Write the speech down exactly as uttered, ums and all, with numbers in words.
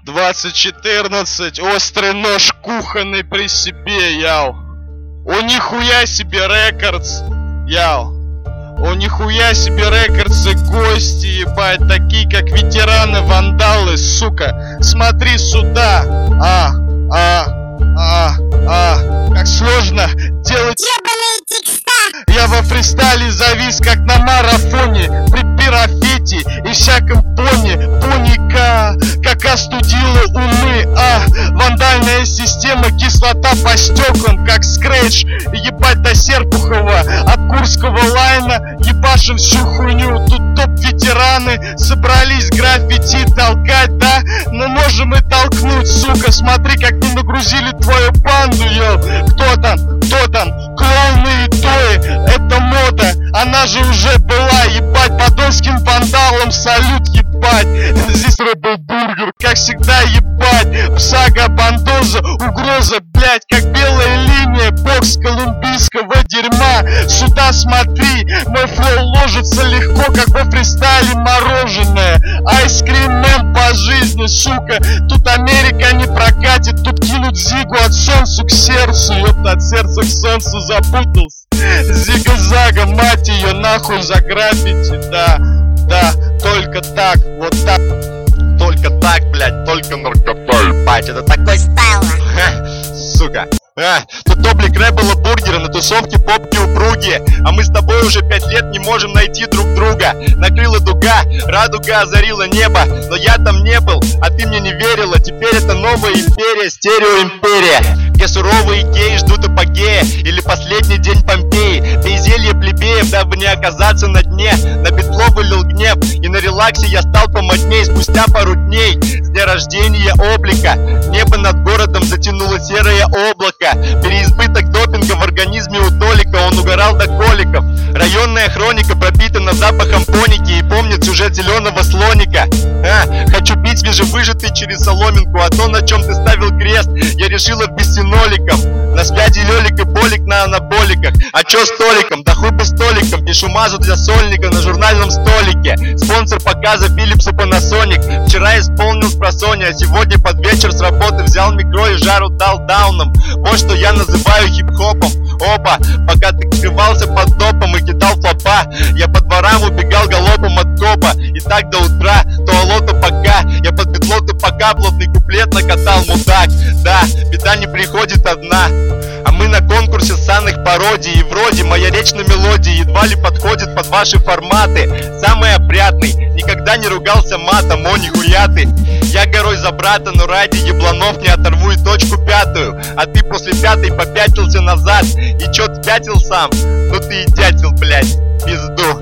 двадцать четырнадцать, острый нож кухонный при себе, яу. О, нихуя себе рекордс, яу. О, нихуя себе рекордс и гости, ебать, такие как ветераны-вандалы, сука. Смотри сюда, а, а, а, а, как сложно делать ебаные текста. Я во фристайле завис, как на марафоне, при пирафете и всяком пони, поника, как остудила умы, а, вандальная система, кислота по стеклам, как скретч, ебать до Серпухова, от Курского лайна, ебашим всю хуйню, тут топ-ветераны, собрались граффити толкать, да, но можем и толкнуть, сука, смотри, как мы нагрузили твою банду, йо, кто там, кто там, клоуны и тои, это мода, она же уже была, ебать, подонским вандалом, салют, ебать, здесь рэбл бургер, как всегда, ебать, псага, бандоза, угроза, блять, как белая линия, бокс колумбийского дерьма, сюда смотри, мой флоу ложится легко, как во фристайле мороженое, айскрим-мен по жизни, сука, тут Америка не прокатит, тут кинут зигу от солнца к сердцу, ёпта, от сердца к солнцу запутался, зига-зага, мать ее нахуй за граффити, да, да, только так, вот так, только так, блять, только наркотой, ебать, это такой стайл, сука. А, тут облик рэббла бургера на тусовке попки упругие. А мы с тобой уже пять лет не можем найти друг друга. Накрыла дуга, радуга озарила небо, но я там не был, а ты мне не верила. Теперь это новая империя, стереоимперия, где суровые геи ждут апогея или последний день Помпеи. Безелье плебеев, дабы не оказаться на дне. На битло вылил гнев, и на релаксе я стал помодней. Спустя пару дней с дня рождения облика небо над городом затянуло серое облако. Переизбыток допинга в организме у Толика, он угорал до коликов. Районная хроника пропитана запахом поники и помнит сюжет зеленого слоника. А, хочу пить свежевыжатый через соломинку, а то, на чем ты ставил крест, я решила ввести ноликом. На связи Лёлик и Болик на анаболиках. А чё с Толиком? Да хуй бы столиком. Пишу мазу для сольника на журнальном столике. Спонсор показа Philips и Panasonic. Вчера исполнил спросонья, а сегодня под вечер с работы взял микро и жару дал дауном. Вот что я называю хип-хопом. Опа, пока ты скрывался под допом и кидал флопа, я по дворам убегал галопом от копа. И так до утра, то алло, то пока. Я под петло, ты пока плотный куплет накатал, мудак. Да, беда не приходит одна. А мы на конкурсе ссаных пародий, и вроде моя речь на мелодии едва ли подходит под ваши форматы. Самый опрятный, никогда не ругался матом, о нихуя ты. Я горой за брата, но ради ебланов не оторву и точку пятую. А ты после пятой попятился назад, и чё ты пятил сам? Ну ты и дятел, блять, пизду.